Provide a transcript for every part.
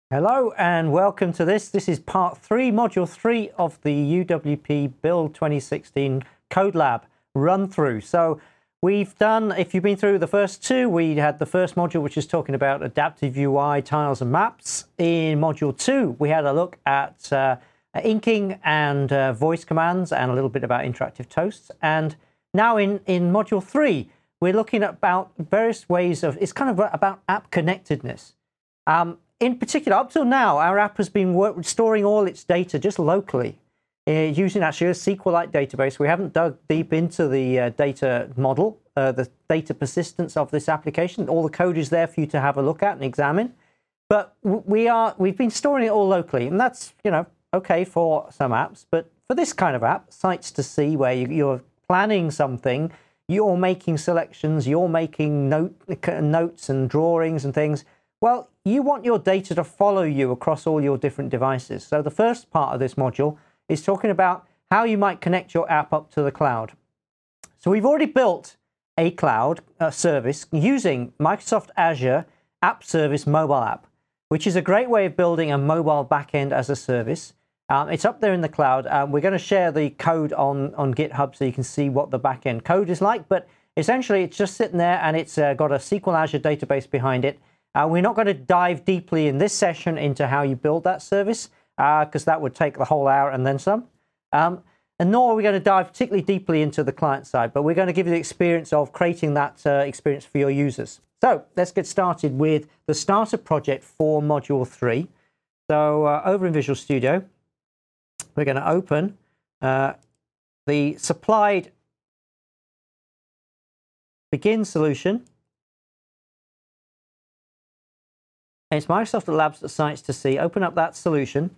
Hello and welcome to this. This is part 3, module 3 of the UWP Build 2016 Code Lab run through. So we've done, if you've been through the first two, we had the first module which is talking about adaptive UI, tiles and maps. In module 2, we had a look at inking and voice commands and a little bit about interactive toasts. And now in module 3, we're looking at about various ways of, it's kind of about app connectedness. In particular, up till now, our app has been storing all its data just locally using actually a SQLite database. We haven't dug deep into the data model, the data persistence of this application. All the code is there for you to have a look at and examine. But we've been storing it all locally, and that's okay for some apps. But for this kind of app, Sites to See, where you're planning something, you're making selections, you're making notes and drawings and things. Well, you want your data to follow you across all your different devices. So the first part of this module is talking about how you might connect your app up to the cloud. So we've already built a cloud service using Microsoft Azure App Service mobile app, which is a great way of building a mobile backend as a service. It's up there in the cloud. We're going to share the code on GitHub so you can see what the backend code is like. But essentially, it's just sitting there and it's got a SQL Azure database behind it. We're not going to dive deeply in this session into how you build that service, because that would take the whole hour and then some. And nor are we going to dive particularly deeply into the client side, but we're going to give you the experience of creating that experience for your users. So let's get started with the starter project for Module 3. So over in Visual Studio, we're going to open the supplied begin solution. And it's Microsoft Labs at Sites to See. Open up that solution.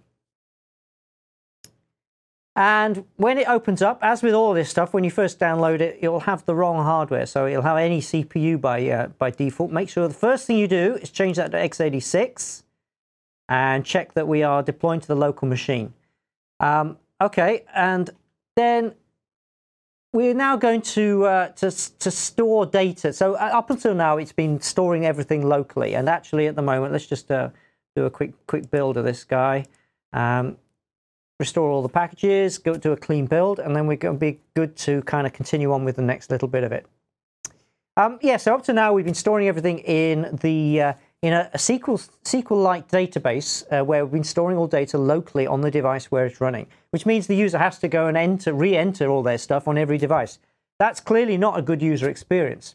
And when it opens up, as with all this stuff, when you first download it, it'll have the wrong hardware. So it'll have any CPU by default. Make sure the first thing you do is change that to x86 and check that we are deploying to the local machine. Okay, and then we're now going to store data. So up until now, it's been storing everything locally. And actually, at the moment, let's just do a quick build of this guy. Restore all the packages, go do a clean build, and then we're going to be good to kind of continue on with the next little bit of it. Yeah, so up to now, we've been storing everything in a SQLite database where we've been storing all data locally on the device where it's running, which means the user has to go and re-enter all their stuff on every device. That's clearly not a good user experience.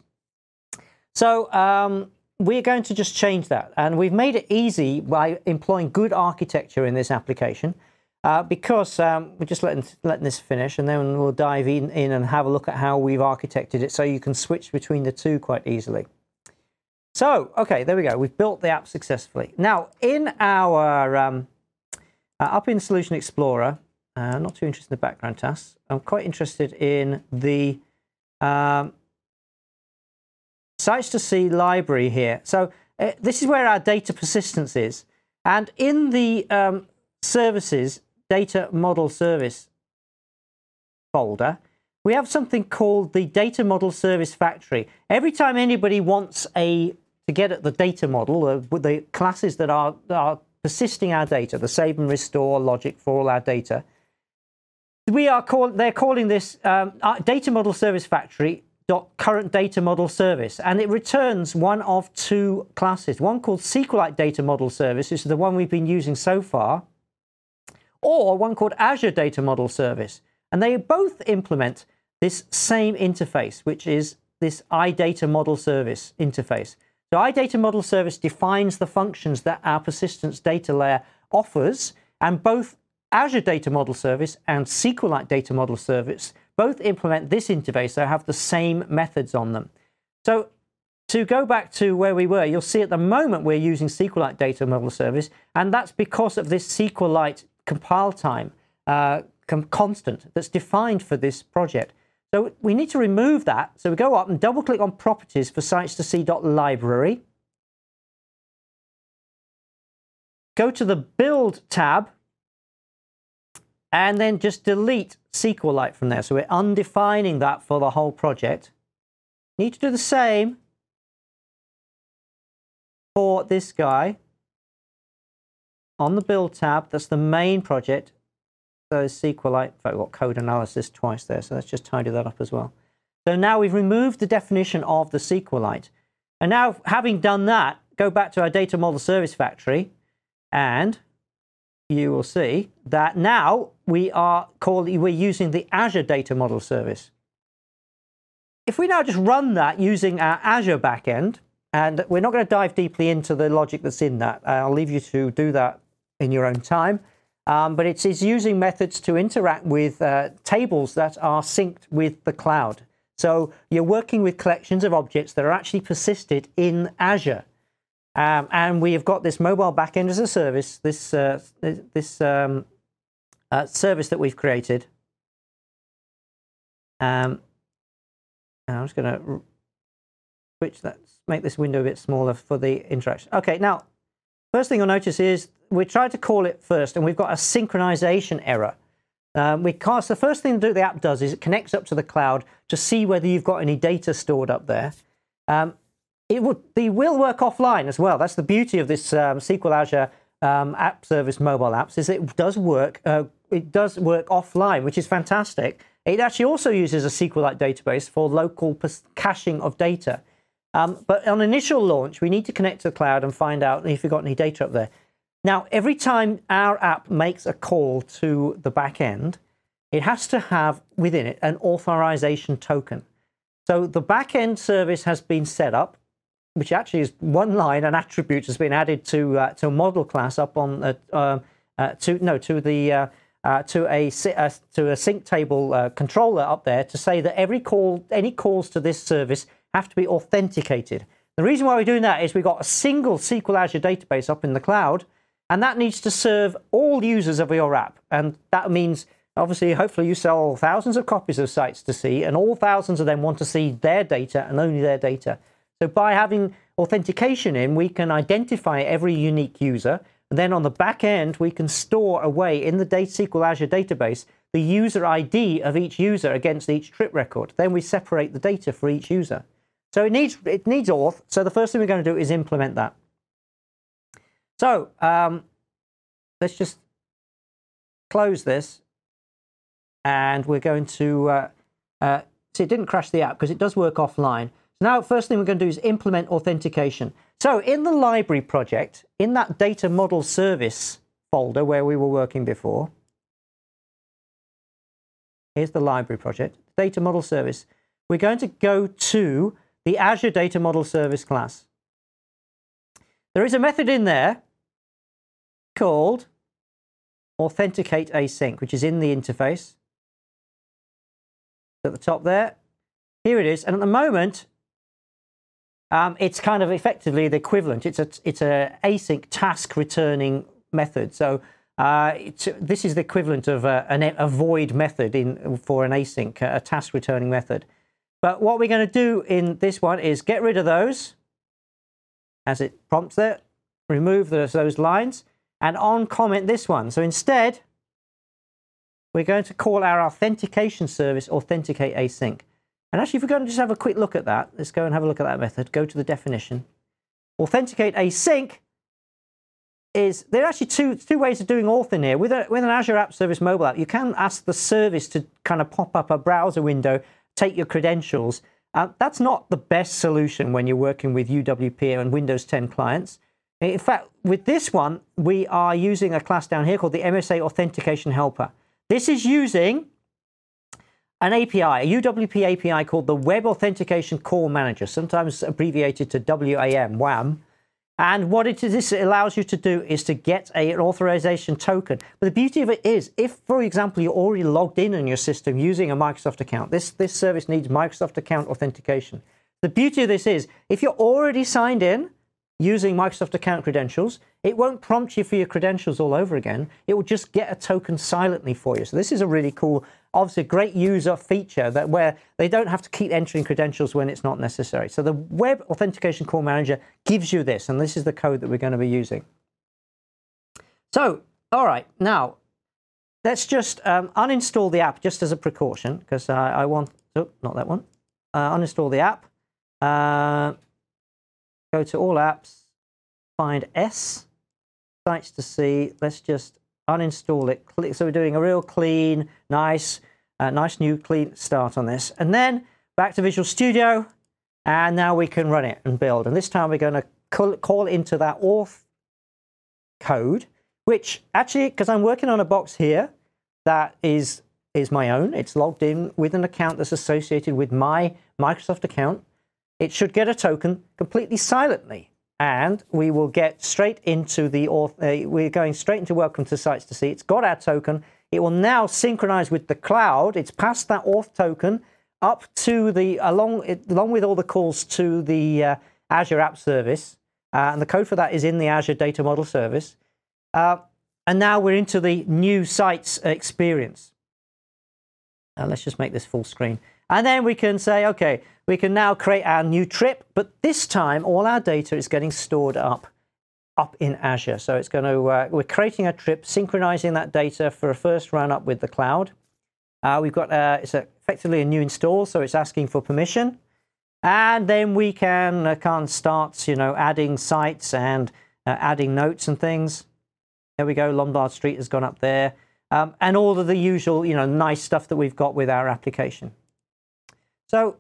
So we're going to just change that. And we've made it easy by employing good architecture in this application because we're just letting this finish, and then we'll dive in and have a look at how we've architected it so you can switch between the two quite easily. So, okay, there we go. We've built the app successfully. Now, in our up in Solution Explorer, not too interested in the background tasks. I'm quite interested in the Sites to See library here. So this is where our data persistence is. And in the services, data model service folder, we have something called the data model service factory. Every time anybody wants to get at the data model, with the classes that are persisting our data, the save and restore logic for all our data, they're calling this data model service factory current data model service, and it returns one of two classes. One called SQLite data model service, which is the one we've been using so far, or one called Azure data model service, and they both implement this same interface, which is this iData model service interface. So iData model service defines the functions that our persistence data layer offers, and both Azure data model service and SQLite data model service both implement this interface. They have the same methods on them. So to go back to where we were, you'll see at the moment we're using SQLite data model service, and that's because of this SQLite compile time constant that's defined for this project. So we need to remove that. So we go up and double click on properties for sites to see.library. Go to the build tab and then just delete SQLite from there. So we're undefining that for the whole project. Need to do the same for this guy. on the Build tab, that's the main project. So SQLite, in fact, we've got code analysis twice there, so let's just tidy that up as well. So now we've removed the definition of the SQLite. And now, having done that, go back to our data model service factory, and you will see that now we're using the Azure Data Model Service. If we now just run that using our Azure backend, and we're not going to dive deeply into the logic that's in that. I'll leave you to do that in your own time. But it's using methods to interact with tables that are synced with the cloud. So you're working with collections of objects that are actually persisted in Azure. And we have got this mobile backend as a service, this service that we've created. And I'm just going to switch that, make this window a bit smaller for the interaction. Okay, now, first thing you'll notice is we tried to call it first, and we've got a synchronization error. Because the first thing the app does is it connects up to the cloud to see whether you've got any data stored up there. They will work offline as well. That's the beauty of this SQL Azure App Service mobile apps, is it does work. It does work offline, which is fantastic. It actually also uses a SQLite database for local caching of data. But on initial launch, we need to connect to the cloud and find out if you've got any data up there. Now, every time our app makes a call to the back end, it has to have within it an authorization token. So the back end service has been set up, which actually is one line, an attribute has been added to a model class up on to a sync table controller up there to say that any calls to this service have to be authenticated. The reason why we're doing that is we've got a single SQL Azure database up in the cloud, and that needs to serve all users of your app. And that means, obviously, hopefully you sell thousands of copies of sites to see, and all thousands of them want to see their data and only their data. So by having authentication in, we can identify every unique user. And then on the back end, we can store away in the SQL Azure database the user ID of each user against each trip record. Then we separate the data for each user. So it needs auth. So the first thing we're going to do is implement that. So let's just close this, and we're going to see, it didn't crash the app because it does work offline. So now, first thing we're going to do is implement authentication. So in the library project, in that data model service folder where we were working before, here's the library project, data model service. We're going to go to the Azure Data Model Service class. There is a method in there called authenticate async, which is in the interface at the top there. Here it is, and at the moment, it's kind of effectively the equivalent. It's a async task returning method. So this is the equivalent of a void method for an async, a task returning method. But what we're going to do in this one is get rid of those, as it prompts there, remove those lines, and uncomment this one. So instead, we're going to call our authentication service authenticate async. And actually, if we're going to just have a quick look at that, let's go and have a look at that method. Go to the definition. Authenticate async is, there are actually two ways of doing auth in here. With an Azure App Service mobile app, you can ask the service to kind of pop up a browser window, take your credentials. That's not the best solution when you're working with UWP and Windows 10 clients. In fact, with this one, we are using a class down here called the MSA Authentication Helper. This is using an API, a UWP API called the Web Authentication Call Manager, sometimes abbreviated to WAM. And what this allows you to do is to get an authorization token. But the beauty of it is, if, for example, you're already logged in your system using a Microsoft account, this service needs Microsoft account authentication. The beauty of this is, if you're already signed in using Microsoft account credentials, it won't prompt you for your credentials all over again. It will just get a token silently for you. So this is a really cool, obviously a great user feature that where they don't have to keep entering credentials when it's not necessary. So the Web Authentication Call Manager gives you this, and this is the code that we're going to be using. So, all right, now let's just uninstall the app just as a precaution, because I want, oh, not that one. Uninstall the app. Go to all apps, find S, sites to see. Let's just uninstall it. So we're doing a real clean, nice new clean start on this. And then back to Visual Studio. And now we can run it and build. And this time we're going to call into that auth code, which actually, because I'm working on a box here that is my own. It's logged in with an account that's associated with my Microsoft account. It should get a token completely silently. And we will get straight into the auth. We're going straight into Welcome to Sites to See. It's got our token. It will now synchronize with the cloud. It's passed that auth token up to the, along with all the calls to the Azure App Service. And the code for that is in the Azure Data Model Service. And now we're into the new sites experience. Let's just make this full screen. And then we can say, okay, we can now create our new trip, but this time all our data is getting stored up in Azure. So it's going to, we're creating a trip, synchronizing that data for a first run up with the cloud. We've got, it's effectively a new install, so it's asking for permission. And then we can start, adding sites and adding notes and things. There we go, Lombard Street has gone up there. And all of the usual, nice stuff that we've got with our application. So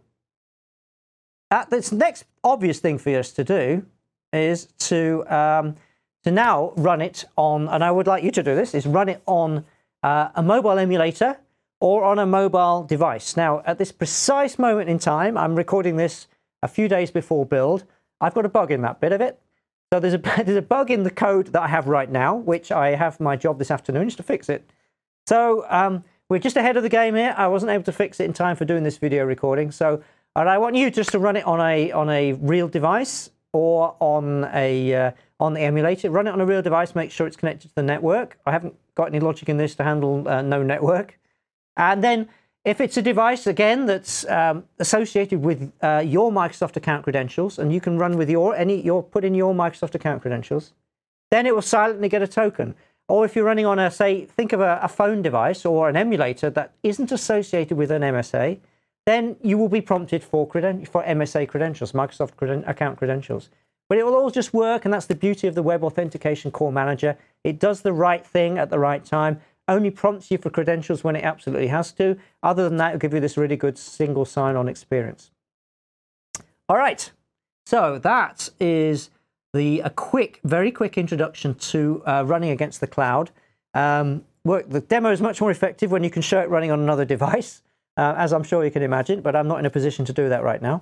this next obvious thing for us to do is to now run it on, and I would like you to do this, is run it on a mobile emulator or on a mobile device. Now, at this precise moment in time, I'm recording this a few days before build. I've got a bug in that bit of it. So there's a bug in the code that I have right now, which I have my job this afternoon is to fix it. So we're just ahead of the game here. I wasn't able to fix it in time for doing this video recording. So and I want you just to run it on a real device or on the emulator. Run it on a real device. Make sure it's connected to the network. I haven't got any logic in this to handle no network. And then if it's a device again that's associated with your Microsoft account credentials, and you can run with put in your Microsoft account credentials, then it will silently get a token. Or if you're running on a, say, think of a phone device or an emulator that isn't associated with an MSA, then you will be prompted for MSA credentials, Microsoft account credentials. But it will all just work, and that's the beauty of the Web Authentication Core Manager. It does the right thing at the right time, only prompts you for credentials when it absolutely has to. Other than that, it'll give you this really good single sign-on experience. All right, so that is a very quick introduction to running against the cloud. The demo is much more effective when you can show it running on another device, as I'm sure you can imagine, but I'm not in a position to do that right now.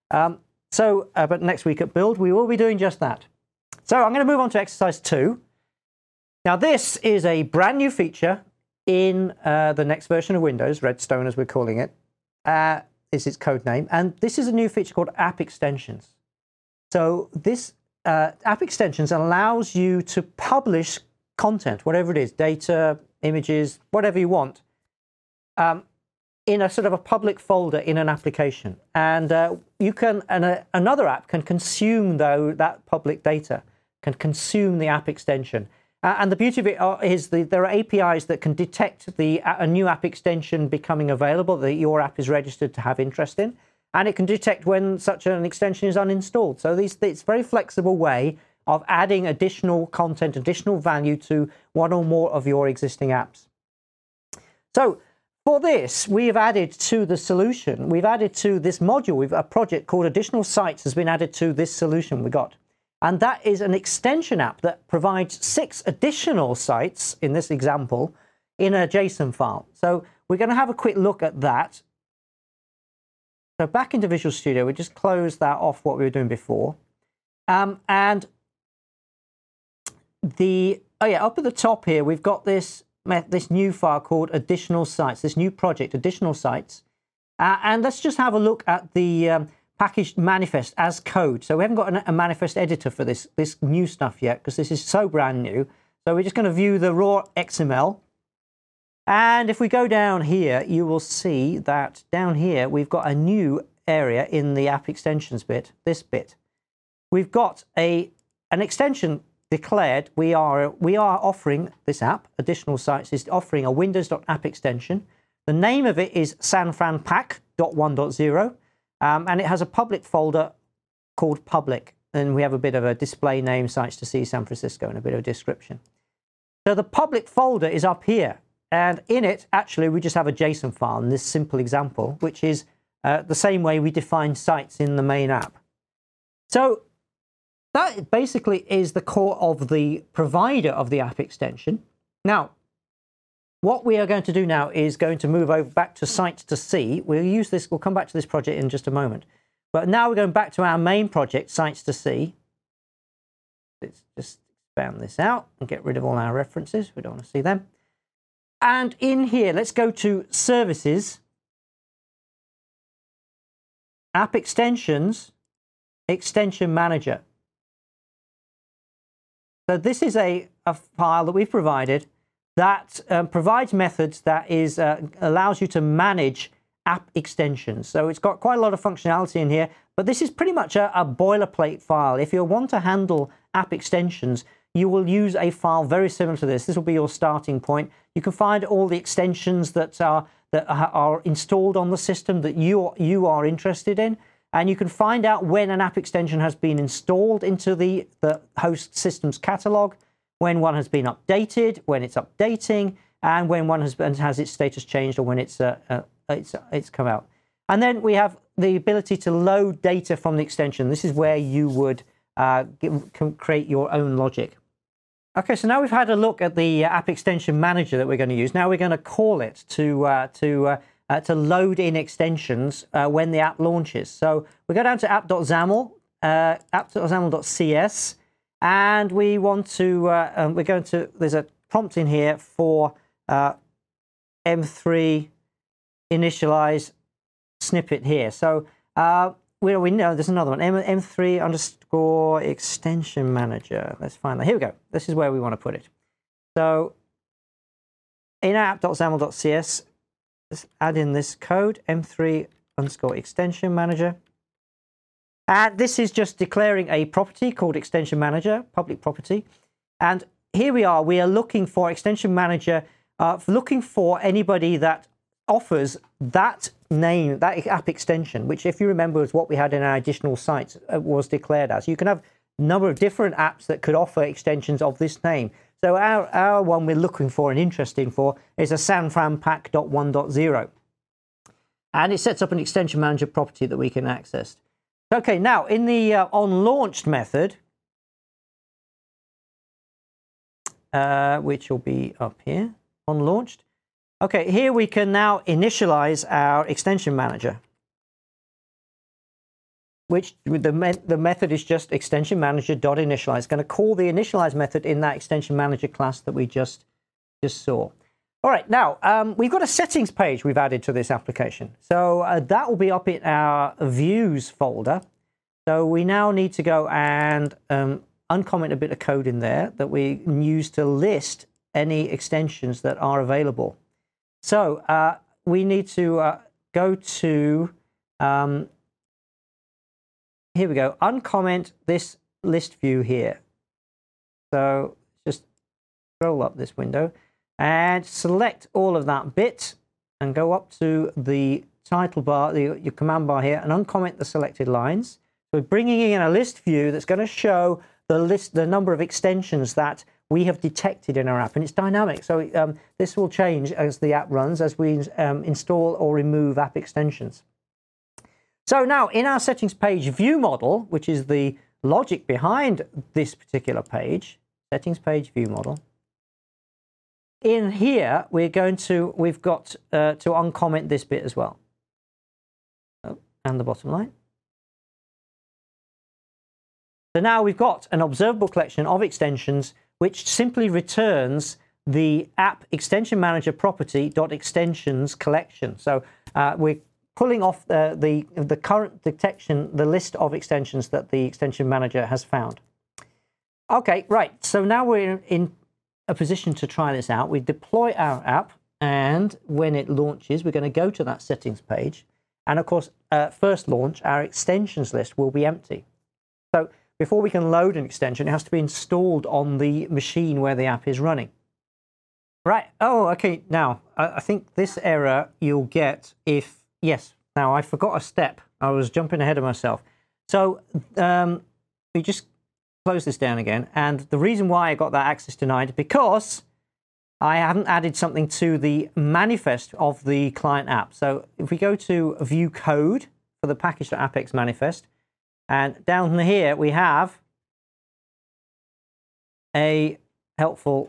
But next week at Build, we will be doing just that. So I'm going to move on to exercise 2. Now, this is a brand new feature in the next version of Windows, Redstone as we're calling it, is its code name. And this is a new feature called App Extensions. So this App Extensions allows you to publish content, whatever it is, data, images, whatever you want, in a sort of a public folder in an application. And another app can consume that public data, can consume the app extension. And the beauty of it is there are APIs that can detect a new app extension becoming available that your app is registered to have interest in. And it can detect when such an extension is uninstalled. So it's a very flexible way of adding additional content, additional value to one or more of your existing apps. So for this, we have added to the solution, we've added to this module, a project called Additional Sites has been added to this solution we got. And that is an extension app that provides 6 additional sites, in this example, in a JSON file. So we're going to have a quick look at that. So back into Visual Studio, we just close that off what we were doing before. And up at the top here, we've got this new file called Additional Sites, this new project, Additional Sites. And let's just have a look at the packaged manifest as code. So we haven't got a manifest editor for this new stuff yet, because this is so brand new. So we're just going to view the raw XML. And if we go down here, you will see that down here, we've got a new area in the app extensions bit, this bit. We've got an extension declared. We are offering this app, Additional Sites, is offering a Windows.app extension. The name of it is sanfranpack.1.0, and it has a public folder called public. and we have a bit of a display name, Sites to See San Francisco, and a bit of a description. So the public folder is up here, and in it, actually, we just have a JSON file in this simple example, which is the same way we define sites in the main app. So that basically is the core of the provider of the app extension. Now, what we are going to do now is going to move over back to Sites to See. We'll come back to this project in just a moment. But now we're going back to our main project, Sites to See. Let's just expand this out and get rid of all our references. We don't want to see them. And in here, let's go to Services, App Extensions, Extension Manager. So this is a file that we've provided that provides methods that allows you to manage app extensions. So it's got quite a lot of functionality in here, but this is pretty much a boilerplate file. If you want to handle app extensions, you will use a file very similar to this. This will be your starting point. You can find all the extensions that are installed on the system that you are interested in, and you can find out when an app extension has been installed into the host system's catalog, when one has been updated, when it's updating, and when one has its status changed, or when it's come out. And then we have the ability to load data from the extension. This is where you would create your own logic. Okay, so now we've had a look at the app extension manager that we're going to use. Now we're going to call it to load in extensions when the app launches. So we go down to app.xaml, app.xaml.cs, and we want to, there's a prompt in here for M3 initialize snippet here. So we know there's another one, M3 underscore extension manager. Let's find that. Here we go. This is where we want to put it. So in app.xaml.cs, let's add in this code, M3 underscore extension manager. And this is just declaring a property called extension manager, public property. And here we are looking for extension manager, looking for anybody that offers that name, that app extension, which, if you remember, is what we had in our additional sites, was declared as. You can have a number of different apps that could offer extensions of this name. So our one we're looking for and interested for is a sanfranpack.1.0. And it sets up an extension manager property that we can access. Okay, now in the onLaunched method, which will be up here, onLaunched. Okay, here we can now initialize our extension manager, which the method is just extension manager.initialize. It's going to call the initialize method in that extension manager class that we just saw. All right, now we've got a settings page we've added to this application. So that will be up in our views folder. So we now need to go and uncomment a bit of code in there that we use to list any extensions that are available. So we need to go to, here we go, uncomment this list view here. So just scroll up this window and select all of that bit and go up to the title bar, your command bar here, and uncomment the selected lines. So we're bringing in a list view that's going to show the number of extensions that we have detected in our app, and it's dynamic. So this will change as the app runs, as we install or remove app extensions. So now in our settings page view model, which is the logic behind this particular page, settings page view model, in here we've got to uncomment this bit as well. Oh, and the bottom line. So now we've got an observable collection of extensions which simply returns the app extension manager property .extensions collection. So we're pulling off the current detection, the list of extensions that the extension manager has found. Okay, right. So now we're in a position to try this out. We deploy our app, and when it launches, we're going to go to that settings page. And of course, first launch, our extensions list will be empty. So before we can load an extension, it has to be installed on the machine where the app is running. Right. Oh, okay. Now, I think this error you'll get if, yes. Now, I forgot a step. I was jumping ahead of myself. So we just close this down again. And the reason why I got that access denied is because I haven't added something to the manifest of the client app. So if we go to view code for the package.apex manifest, and down here we have a helpful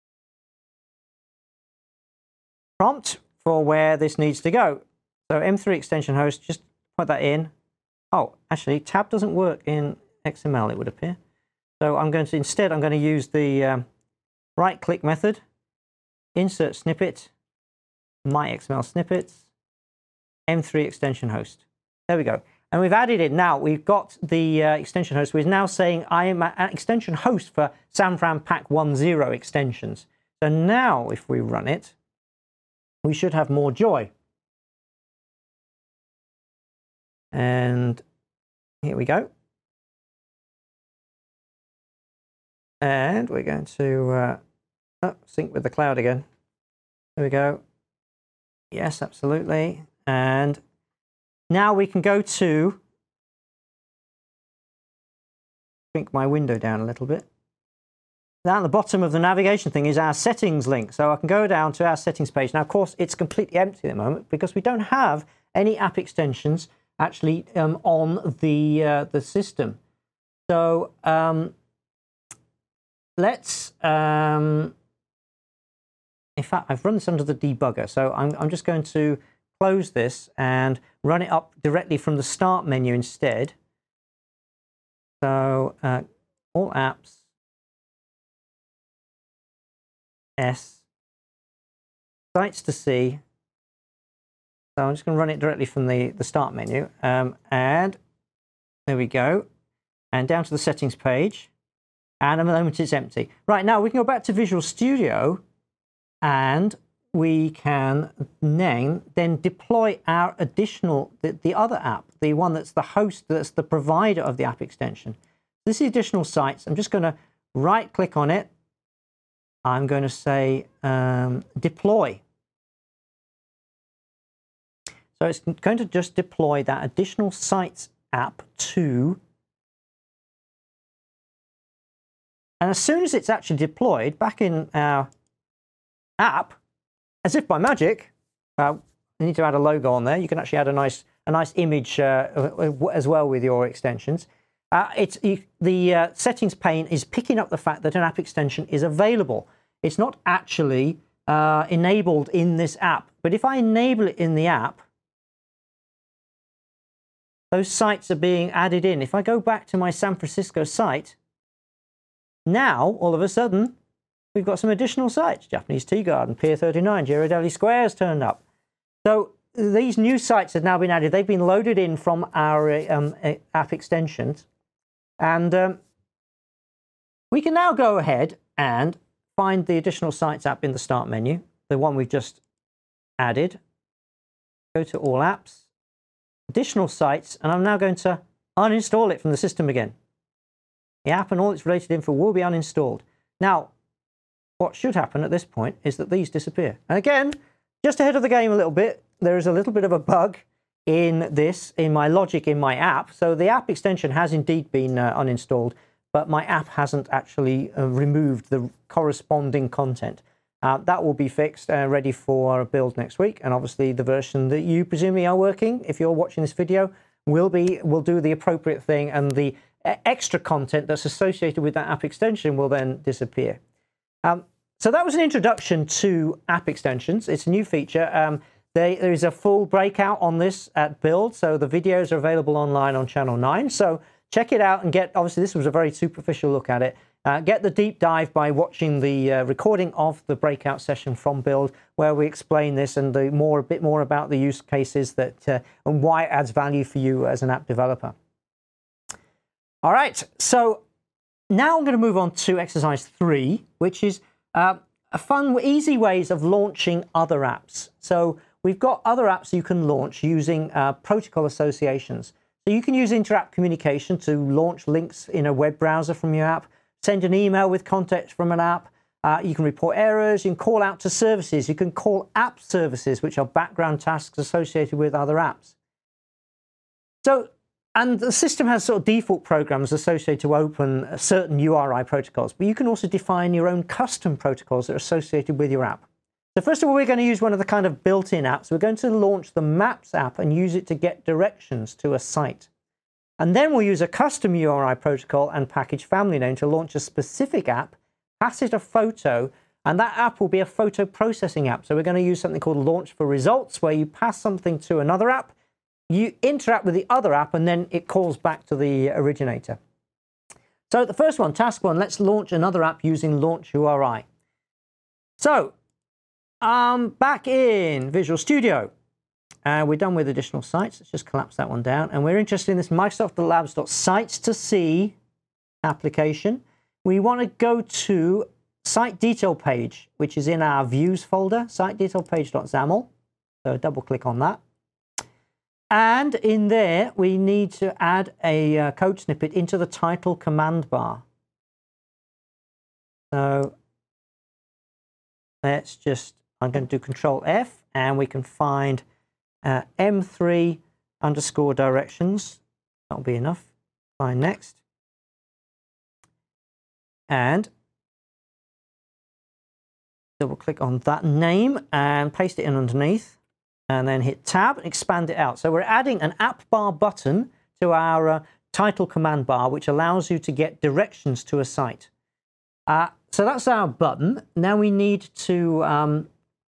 prompt for where this needs to go. So M3 extension host, just put that in. Oh, actually, tab doesn't work in XML, it would appear. So I'm going to, instead, I'm going to use the right-click method, insert snippet, my XML snippets, M3 extension host. There we go. And we've added it now. We've got the extension host. We're now saying I am an extension host for Sanfran Pack 10 extensions. So now if we run it, we should have more joy. And here we go. And we're going to sync with the cloud again. There we go. Yes, absolutely. And now we can go to, shrink my window down a little bit. Down at the bottom of the navigation thing is our settings link. So I can go down to our settings page. Now, of course, it's completely empty at the moment because we don't have any app extensions actually on the system. So let's, in fact, I've run this under the debugger. So I'm just going to close this and run it up directly from the start menu instead. So all apps, S, sites to see. So I'm just going to run it directly from the start menu. And there we go. And down to the settings page. And at the moment it's empty. Right, now we can go back to Visual Studio and we can then deploy our additional, the other app, the one that's the host, that's the provider of the app extension. This is additional sites. I'm just going to right click on it. I'm going to say deploy. So it's going to just deploy that additional sites app to, and as soon as it's actually deployed back in our app, as if by magic, you need to add a logo on there. You can actually add a nice image as well with your extensions. The settings pane is picking up the fact that an app extension is available. It's not actually enabled in this app, but if I enable it in the app, those sites are being added in. If I go back to my San Francisco site, now all of a sudden we've got some additional sites. Japanese Tea Garden, Pier 39, Ghirardelli Square has turned up. So these new sites have now been added. They've been loaded in from our app extensions. And we can now go ahead and find the additional sites app in the start menu, the one we've just added. Go to all apps, additional sites, and I'm now going to uninstall it from the system again. The app and all its related info will be uninstalled. Now, what should happen at this point is that these disappear. And again, just ahead of the game a little bit, there is a little bit of a bug in this, in my logic in my app. So the app extension has indeed been uninstalled, but my app hasn't actually removed the corresponding content. That will be fixed and ready for build next week. And obviously the version that you presumably are working, if you're watching this video, will do the appropriate thing, and the extra content that's associated with that app extension will then disappear. So that was an introduction to app extensions. It's a new feature. There is a full breakout on this at Build, so the videos are available online on Channel 9. So check it out and get, obviously this was a very superficial look at it. Get the deep dive by watching the recording of the breakout session from Build, where we explain this and a bit more about the use cases that and why it adds value for you as an app developer. All right, so now I'm going to move on to exercise 3, which is a fun, easy ways of launching other apps. So we've got other apps you can launch using protocol associations. So you can use inter-app communication to launch links in a web browser from your app, send an email with context from an app, you can report errors, you can call out to services, you can call app services, which are background tasks associated with other apps. So And the system has sort of default programs associated to open certain URI protocols, but you can also define your own custom protocols that are associated with your app. So first of all, we're going to use one of the kind of built-in apps. We're going to launch the Maps app and use it to get directions to a site. And then we'll use a custom URI protocol and package family name to launch a specific app, pass it a photo, and that app will be a photo processing app. So we're going to use something called Launch for Results, where you pass something to another app, you interact with the other app, and then it calls back to the originator. So the first one, task one, let's launch another app using Launch URI. So back in Visual Studio, we're done with additional sites. Let's just collapse that one down. And we're interested in this Microsoft.labs.sites to see application. We want to go to site detail page, which is in our views folder, site detail page.xaml. So double click on that. And in there, we need to add a code snippet into the title command bar. So let's just, I'm going to do Control F, and we can find M3 underscore directions. That'll be enough. Find next. And double click on that name and paste it in underneath. And then hit Tab and expand it out. So we're adding an app bar button to our title command bar, which allows you to get directions to a site. So that's our button. Now we need to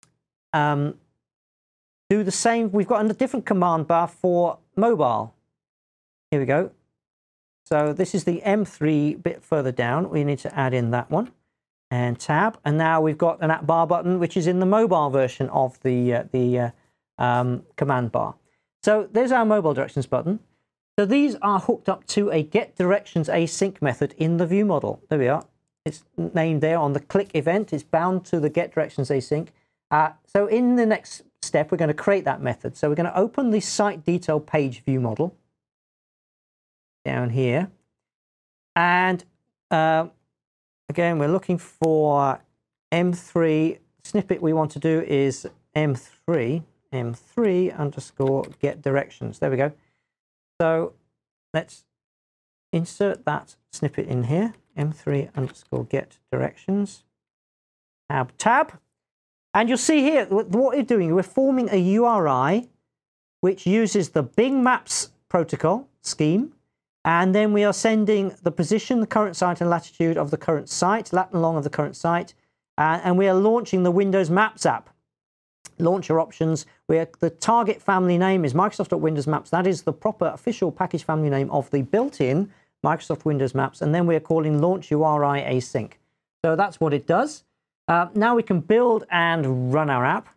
do the same. We've got a different command bar for mobile. Here we go. So this is the M3 bit further down. We need to add in that one and Tab. And now we've got an app bar button, which is in the mobile version of the command bar. So there's our mobile directions button. So these are hooked up to a get directions async method in the view model. There we are. It's named there on the click event. It's bound to the get directions async. So in the next step, we're going to create that method. So we're going to open the site detail page view model down here. And again, we're looking for M3. Snippet we want to do is M3 underscore get directions. There we go. So let's insert that snippet in here. M3 underscore get directions. Tab. And you'll see here what we're doing. We're forming a URI which uses the Bing Maps protocol scheme. And then we are sending the position, the current site, and latitude of the current site, lat and long of the current site. And we are launching the Windows Maps app. Launcher options, where the target family name is Microsoft.Windows Maps. That is the proper official package family name of the built-in Microsoft Windows Maps. And then we're calling Launch URI Async. So that's what it does. Now we can build and run our app.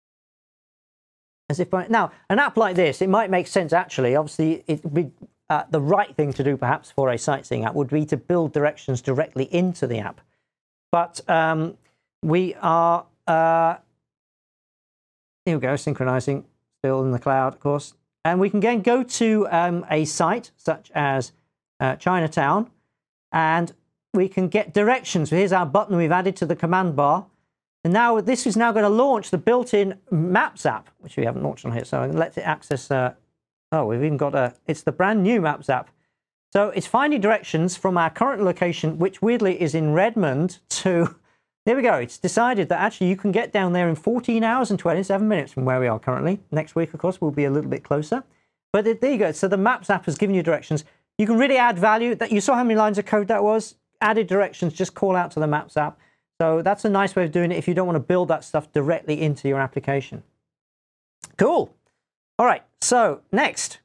Now, an app like this, it might make sense actually. Obviously, it would be the right thing to do perhaps for a sightseeing app would be to build directions directly into the app. But we are... here we go, synchronizing, still in the cloud, of course. And we can again go to a site such as Chinatown, and we can get directions. So here's our button we've added to the command bar. And now this is now going to launch the built-in Maps app, which we haven't launched on here. So let's it access, oh, we've even got it's the brand new Maps app. So it's finding directions from our current location, which weirdly is in Redmond, to... There we go. It's decided that actually you can get down there in 14 hours and 27 minutes from where we are currently. Next week, of course, we'll be a little bit closer. But there you go. So the Maps app has given you directions. You can really add value. That you saw how many lines of code that was? Added directions, just call out to the Maps app. So that's a nice way of doing it if you don't want to build that stuff directly into your application. Cool. All right. So next.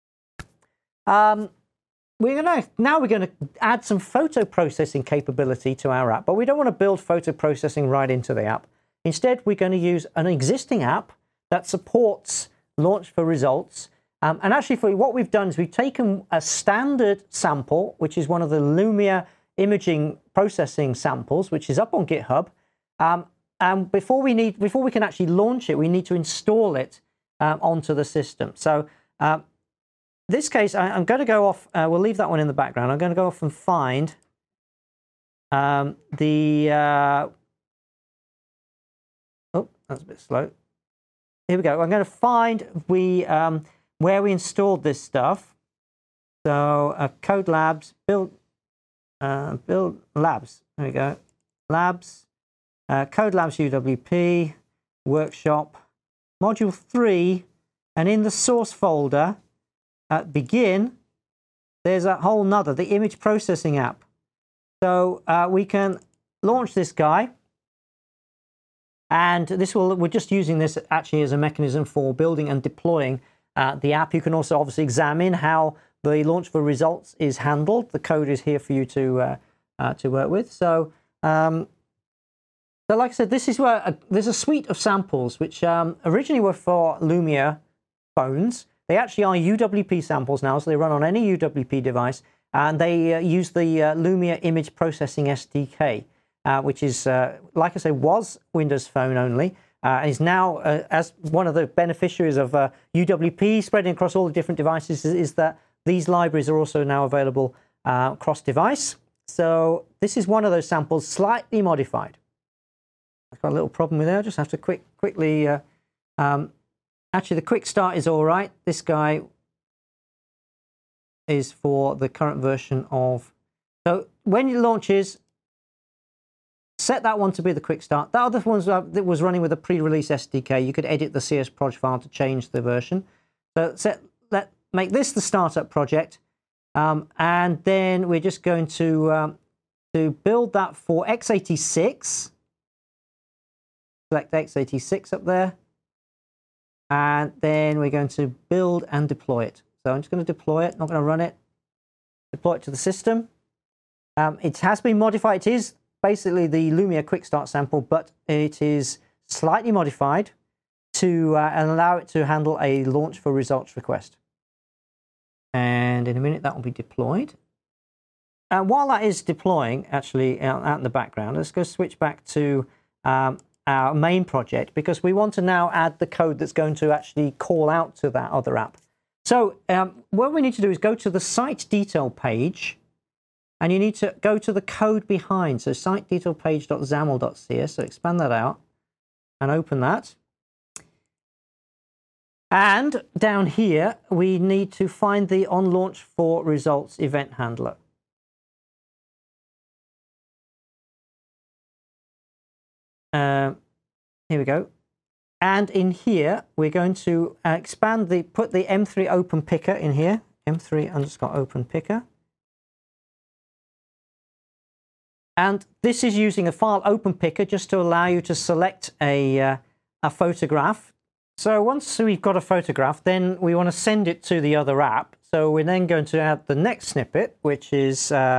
We're going to add some photo processing capability to our app, but we don't want to build photo processing right into the app. Instead, we're going to use an existing app that supports Launch for Results. And actually, for what we've done is we've taken a standard sample, which is one of the Lumia imaging processing samples, which is up on GitHub. And before we can actually launch it, we need to install it onto the system. So this case, I'm going to go off, we'll leave that one in the background. I'm going to go off and find oh, that's a bit slow. Here we go. I'm going to find where we installed this stuff. So Code Labs, build labs. There we go. Labs, Code Labs UWP, workshop, module 3, and in the source folder at begin, there's a whole nother, the image processing app. So we can launch this guy, and we're just using this actually as a mechanism for building and deploying the app. You can also obviously examine how the launch for results is handled. The code is here for you to work with. So, so like I said, this is where there's a suite of samples which originally were for Lumia phones. They actually are UWP samples now, so they run on any UWP device, and they use the Lumia Image Processing SDK, which is, like I say, was Windows Phone only, and is now, as one of the beneficiaries of UWP spreading across all the different devices, is that these libraries are also now available cross-device. So this is one of those samples, slightly modified. I've got a little problem with it. I just have to quickly... actually, the quick start is all right. This guy is for the current version of... So when it launches, set that one to be the quick start. That other one that was running with a pre-release SDK. You could edit the CSproj file to change the version. So make this the startup project, and then we're just going to build that for x86. Select x86 up there, and then we're going to build and deploy it. So I'm just going to deploy it, not going to run it. Deploy it to the system. It has been modified. It is basically the Lumia Quick Start sample, but it is slightly modified to allow it to handle a launch for results request. And in a minute that will be deployed. While that is deploying, actually out in the background, let's go switch back to our main project, because we want to now add the code that's going to actually call out to that other app. So what we need to do is go to the site detail page, and you need to go to the code behind. So site detail page.xaml.cs. So expand that out and open that. And down here, we need to find the on launch for results event handler. Here we go. And in here, we're going to put the M3 open picker in here, M3_open picker. And this is using a file open picker just to allow you to select a photograph. So once we've got a photograph, then we want to send it to the other app. So we're then going to add the next snippet, which is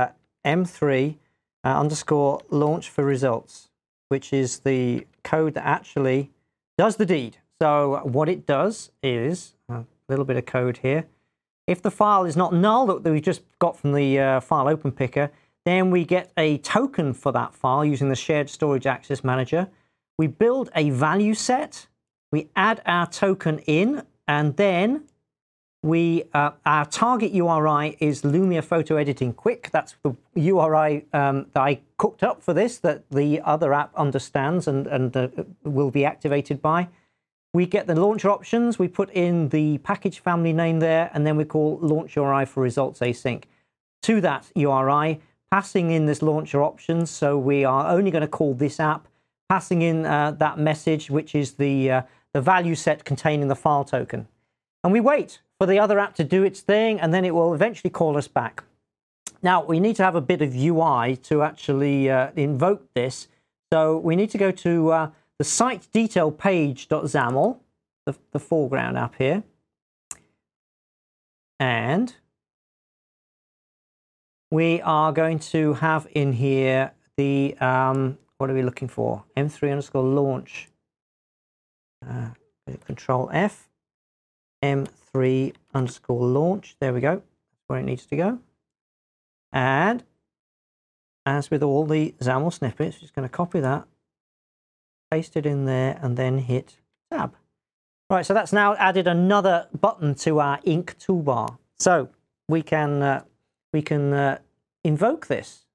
M3_launch for results, which is the code that actually does the deed. So what it does is, a little bit of code here. If the file is not null that we just got from the file open picker, then we get a token for that file using the shared storage access manager. We build a value set. We add our token in, and then our target URI is Lumia Photo Editing Quick. That's the URI that I cooked up for this, that the other app understands and will be activated by. We get the launcher options. We put in the package family name there, and then we call launch URI for results async to that URI, passing in this launcher options. So we are only going to call this app, passing in that message, which is the value set containing the file token. And we wait for the other app to do its thing, and then it will eventually call us back. Now, we need to have a bit of UI to actually invoke this. So we need to go to the site detail page.xaml, the foreground app here. And we are going to have in here the, what are we looking for? M3_launch. Control F, M3_launch. There we go. That's where it needs to go. And as with all the XAML snippets, just going to copy that, paste it in there, and then hit Tab. Right, so that's now added another button to our ink toolbar. So we can invoke this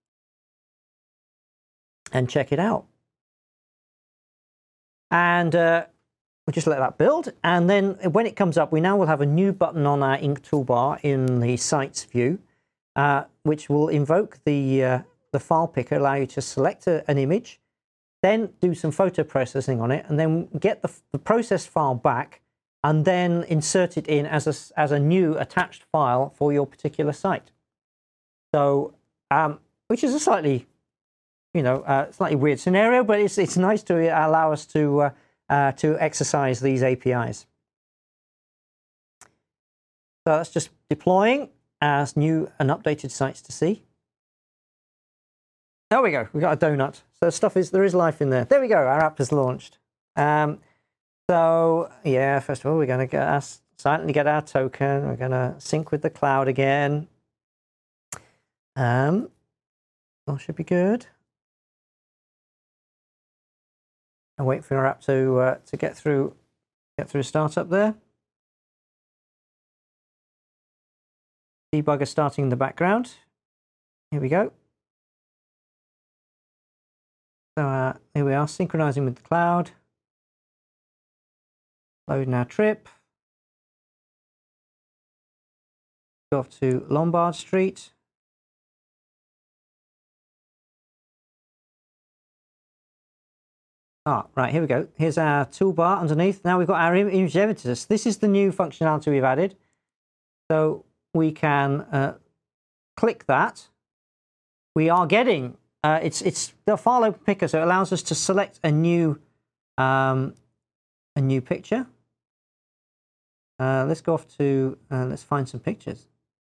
and check it out. And we'll just let that build. And then when it comes up, we now will have a new button on our ink toolbar in the sites view, which will invoke the file picker, allow you to select an image, then do some photo processing on it, and then get the processed file back, and then insert it in as a new attached file for your particular site. So, which is a slightly, slightly weird scenario, but it's nice to allow us to exercise these APIs. So that's just deploying as new and updated sites to see. There we go. We've got a donut. So there is life in there. There we go. Our app is launched. So yeah, first of all, we're going to silently get our token. We're going to sync with the cloud again. All should be good. And wait for our app to get through startup there. Debugger starting in the background. Here we go. So here we are, synchronizing with the cloud. Loading our trip. Go off to Lombard Street. Right, here we go. Here's our toolbar underneath. Now we've got our image editors. This is the new functionality we've added. So we can click that. We are getting, it's the file open picker, so it allows us to select a new picture. Let's go off to, let's find some pictures.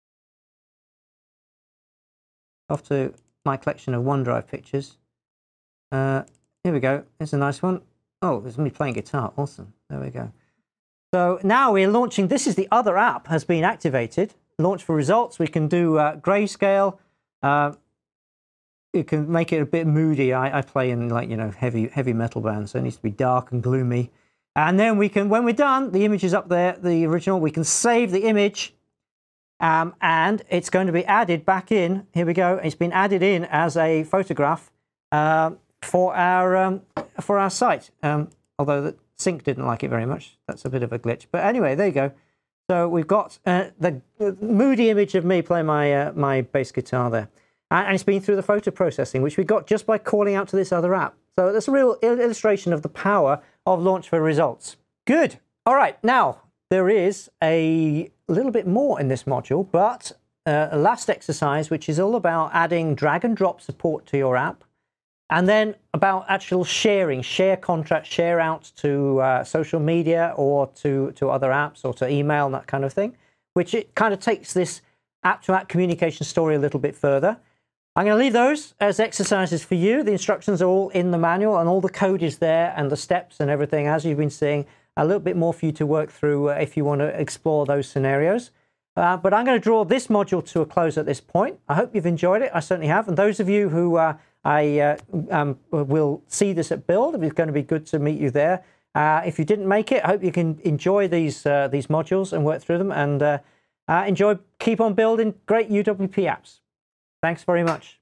Off to my collection of OneDrive pictures. Here we go. Here's a nice one. Oh, there's me playing guitar. Awesome. There we go. So now we're launching. This is the other app has been activated. Launch for results. We can do grayscale. You can make it a bit moody. I play in heavy metal bands, so it needs to be dark and gloomy. And then we can, when we're done, the image is up there, the original. We can save the image, and it's going to be added back in. Here we go. It's been added in as a photograph. For our site, although the sync didn't like it very much. That's a bit of a glitch. But anyway, there you go. So we've got the moody image of me playing my bass guitar there. And it's been through the photo processing, which we got just by calling out to this other app. So that's a real illustration of the power of Launch for Results. Good. All right. Now, there is a little bit more in this module, but a last exercise, which is all about adding drag and drop support to your app. And then about actual sharing, share contracts, share out to social media or to other apps or to email and that kind of thing, which it kind of takes this app-to-app communication story a little bit further. I'm going to leave those as exercises for you. The instructions are all in the manual and all the code is there and the steps and everything, as you've been seeing. A little bit more for you to work through if you want to explore those scenarios. But I'm going to draw this module to a close at this point. I hope you've enjoyed it. I certainly have. And those of you who will see this at Build, it's going to be good to meet you there. If you didn't make it, I hope you can enjoy these modules and work through them and keep on building great UWP apps. Thanks very much.